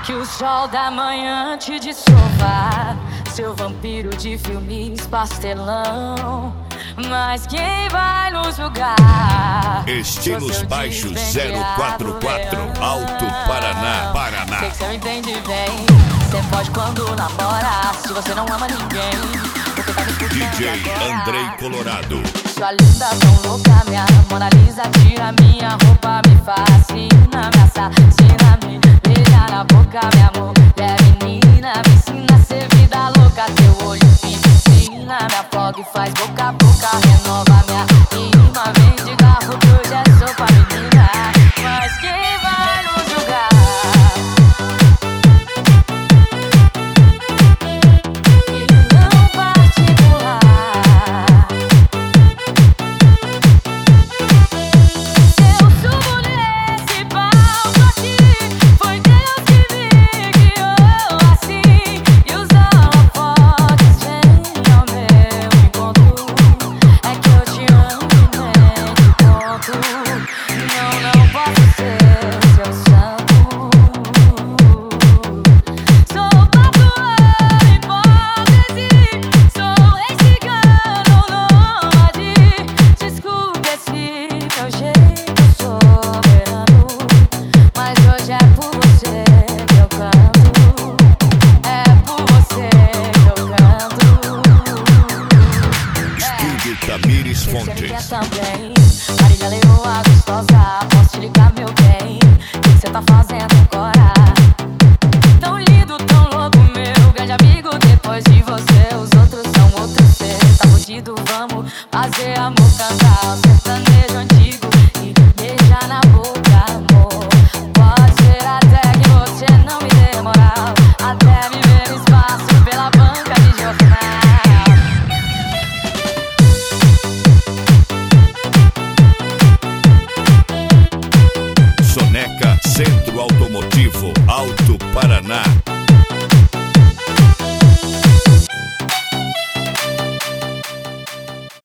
Que o sol da manhã te desova, seu vampiro de filmes pastelão. Mas quem vai nos julgar? Estilos baixos 044, Alto Paraná, Paraná. Sei que cê me entende bem. Cê pode quando namora, se você não ama ninguém. Porque tá me escutando DJ agora. Andrei Colorado. Sua linda, tão louca, minha Mona Lisa. Tira minha roupa, me fascina, me assassina, me beija na boca, meu amor. É menina, me ensina a ser vida louca. Teu olho me ensina, me afoga e faz boca a boca. Renova minha rima, vem de garro que hoje é sopa, menina. Mas quem vai nos julgar? Tamires Fontes. Também, Marília Leoa gostosa, posso te ligar, meu bem? O que cê tá fazendo agora? Tão lindo, tão louco, meu grande amigo. Depois de você, os outros são outros. Cê tá fudido, vamos fazer amor, cantar o sertanejo antigo e beijar na boca, amor. Pode ser até que você não me dê moral, até me ver no espaço pela banca de jornal. Soneca Centro Automotivo, Alto Paraná.